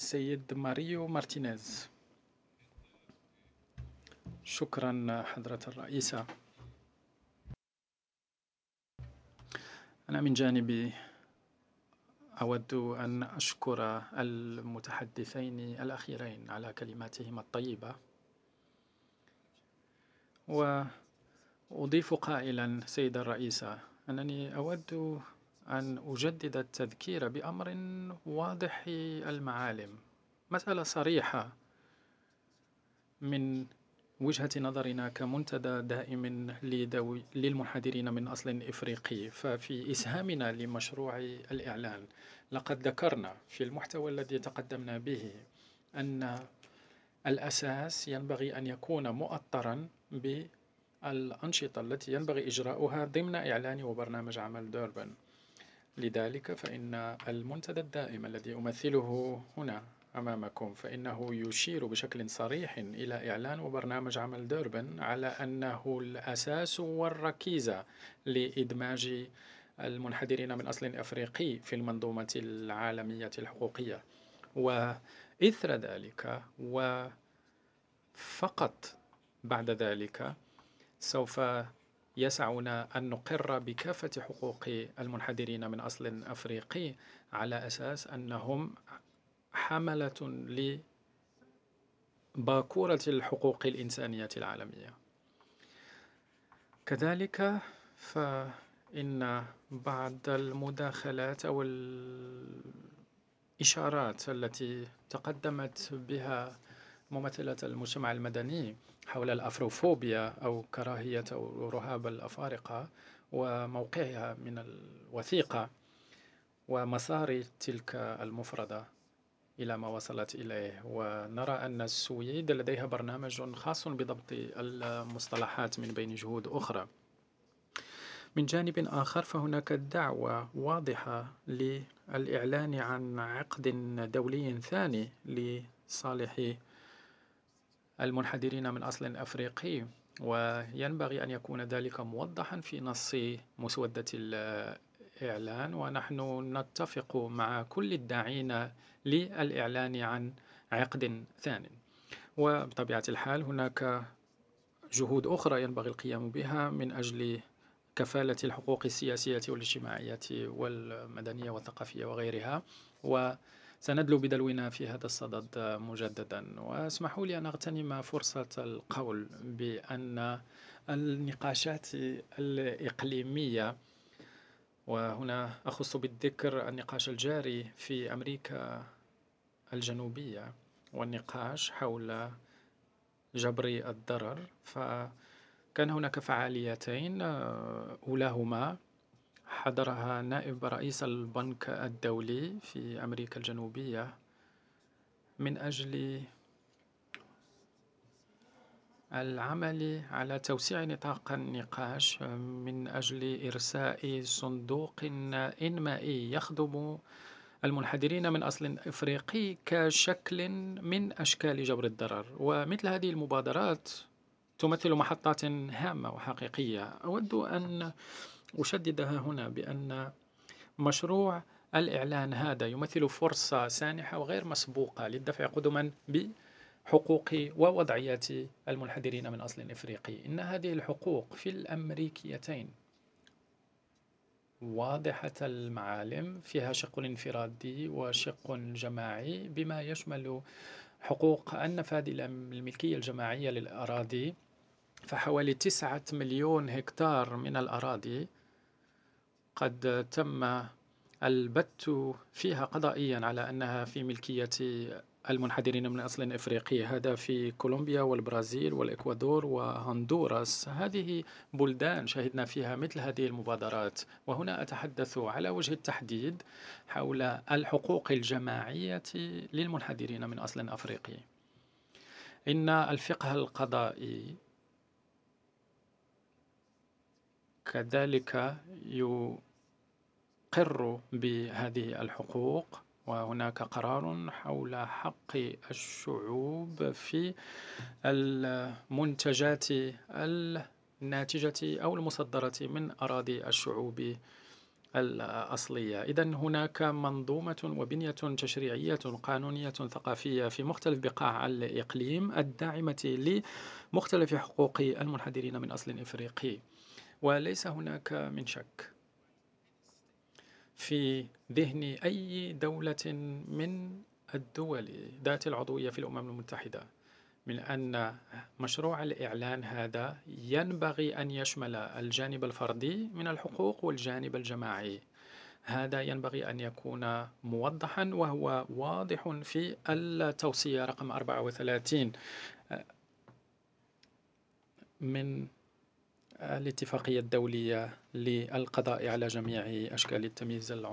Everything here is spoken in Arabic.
السيد ماريو مارتينيز. شكرا حضرة الرئيسة. أنا من جانبي أود أن أشكر المتحدثين الأخيرين على كلماتهما الطيبة، وأضيف قائلا سيدة الرئيسة أنني أود أن أجدد التذكير بأمر واضح المعالم، مسألة صريحة من وجهة نظرنا كمنتدى دائم للمحاضرين من أصل إفريقي. ففي إسهامنا لمشروع الإعلان لقد ذكرنا في المحتوى الذي تقدمنا به أن الأساس ينبغي أن يكون مؤطرا بالأنشطة التي ينبغي إجراؤها ضمن إعلان وبرنامج عمل دوربن. لذلك فإن المنتدى الدائم الذي أمثله هنا أمامكم فإنه يشير بشكل صريح إلى إعلان وبرنامج عمل دوربن على أنه الأساس والركيزة لإدماج المنحدرين من أصل أفريقي في المنظومة العالمية الحقوقية. وإثر ذلك وفقط بعد ذلك سوف يسعنا أن نقر بكافة حقوق المنحدرين من أصل أفريقي على أساس أنهم حملة لباكورة الحقوق الإنسانية العالمية. كذلك فإن بعض المداخلات أو الإشارات التي تقدمت بها ممثلة المجتمع المدني حول الأفروفوبيا أو كراهية أو رهاب الأفارقة وموقعها من الوثيقة ومسار تلك المفردة إلى ما وصلت إليه، ونرى أن السويد لديها برنامج خاص بضبط المصطلحات من بين جهود أخرى. من جانب آخر فهناك دعوة واضحة للإعلان عن عقد دولي ثاني لصالح المنحدرين من أصل أفريقي، وينبغي أن يكون ذلك موضحا في نص مسودة الإعلان، ونحن نتفق مع كل الداعين للإعلان عن عقد ثان. وبطبيعة الحال هناك جهود أخرى ينبغي القيام بها من أجل كفالة الحقوق السياسية والاجتماعية والمدنية والثقافية وغيرها، وسندلو بدلونا في هذا الصدد مجددا. واسمحوا لي أن أغتنم فرصة القول بأن النقاشات الإقليمية، وهنا أخص بالذكر النقاش الجاري في أمريكا الجنوبية والنقاش حول جبر الضرر، فكان هناك فعاليتين أولاهما حضرها نائب رئيس البنك الدولي في أمريكا الجنوبية من أجل العمل على توسيع نطاق النقاش من أجل إرساء صندوق إنمائي يخدم المنحدرين من أصل إفريقي كشكل من أشكال جبر الضرر. ومثل هذه المبادرات تمثل محطات هامة وحقيقية. أود أن أشددها هنا بأن مشروع الإعلان هذا يمثل فرصة سانحة وغير مسبوقة للدفع قدما بحقوق ووضعيات المنحدرين من أصل إفريقي. إن هذه الحقوق في الأمريكيتين واضحة المعالم، فيها شق انفرادي وشق جماعي بما يشمل حقوق النفاذ الملكية الجماعية للأراضي، فحوالي 9 مليون هكتار من الأراضي قد تم البت فيها قضائيا على أنها في ملكية المنحدرين من أصل إفريقي. هذا في كولومبيا والبرازيل والإكوادور وهندوراس. هذه بلدان شهدنا فيها مثل هذه المبادرات. وهنا أتحدث على وجه التحديد حول الحقوق الجماعية للمنحدرين من أصل أفريقي. إن الفقه القضائي كذلك يقر بهذه الحقوق، وهناك قرار حول حق الشعوب في المنتجات الناتجة أو المصدرة من أراضي الشعوب الأصلية. إذن هناك منظومة وبنية تشريعية قانونية ثقافية في مختلف بقاع الإقليم الداعمة لمختلف حقوق المنحدرين من أصل إفريقي، وليس هناك من شك في ذهن أي دولة من الدول ذات العضوية في الأمم المتحدة من أن مشروع الإعلان هذا ينبغي أن يشمل الجانب الفردي من الحقوق والجانب الجماعي. هذا ينبغي أن يكون موضحا، وهو واضح في التوصية رقم 34 من الاتفاقية الدولية للقضاء على جميع أشكال التمييز العنصري.